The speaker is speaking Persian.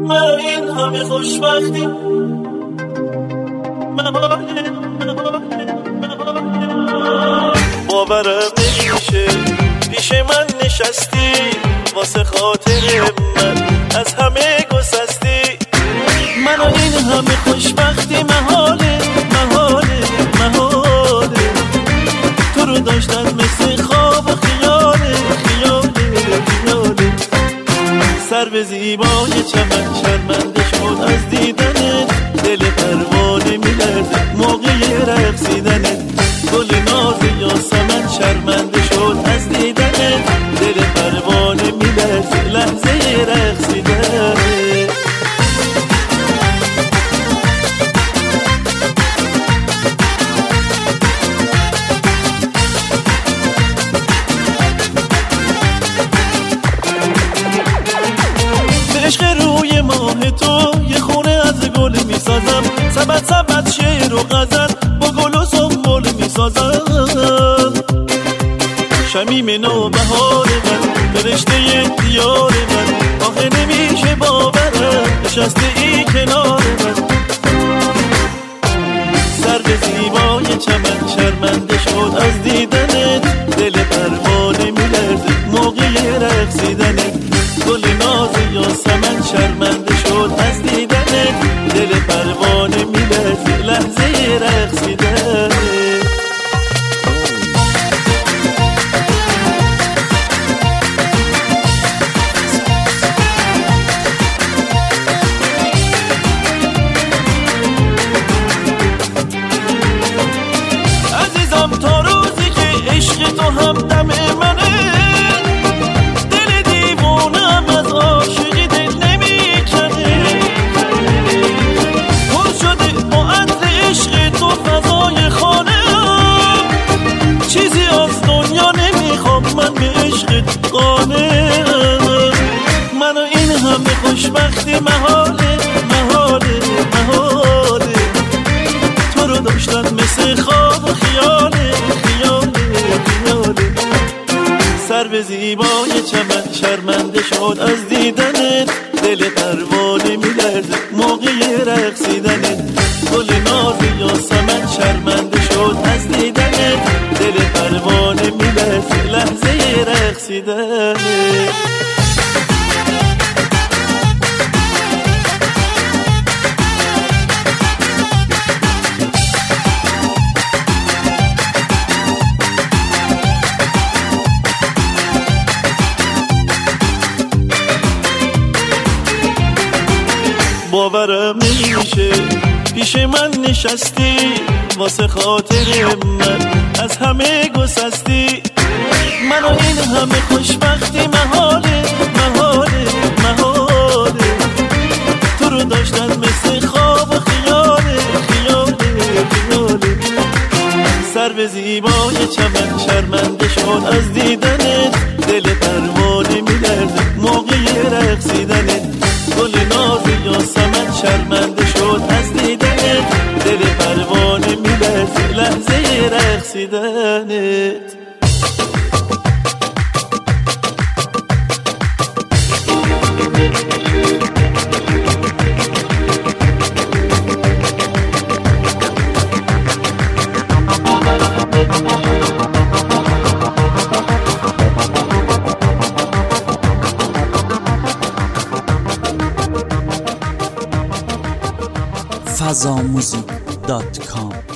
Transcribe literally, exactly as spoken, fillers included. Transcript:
مرا این همه خوشبختی محاله باورم نمیشه پیش من نشستی واسه خاطر من از همه گسستی منو این همه خوشبختی محاله محاله محاله تو رو داشتن مثل خواب و خیاله خیاله خیاله سر به زیبای چمن شرمنده شد از دیدنت دل پروانه میلرزه موقع رقصیدنت گل ناز یاسمن شرمنده شد از دیدنت دل پروانه میلرزه لحظه رقصیدنت عشق روی ماه تو یه خونه از گل میسازم سبت سبت شعر و غزل با گل و سنبل میسازم شمیم نوبهار من فرشته دیار من آخه نمیشه باورم نشسته ای کنار من سر به زیبای چمن شرمنده شد از دیدنت دل پروانه میلرزه موقع رقصیدنت گل ناز یاسمن شرمنده شد از دیدنت دل پروانه میلرزه لحظه رقصیدنت عزیزم تا روزی که عشق تو هم دم منه من به عشقت قانعم منو این همه خوشبختی محاله محاله محاله تو رو داشتن مثل خواب و خیاله خیاله خیاله سر به زیبای چمن شرمنده شد از دیدنت دل پروانه میلرزه موقع رقصیدنت گل ناز یاسمن شرمنده شد از دیدنت دل پروانه میلرزه لحظه رقصیدنت باورم نمیشه پیش من نشستی واسه خاطر من از همه گسستی منو این همه خوشبختی محاله محاله محاله تو رو داشتن مثل خواب و خیاله خیاله خیاله سر به زیبای چمن شرمنده شد از دیدنت دل پروانه میلرزه موقع رقصیدنت گل ناز یاسمن شرمنده شد از دیدنت دل پروانه میلرزه لحظه رقصیدنت فضا موزیک دات کام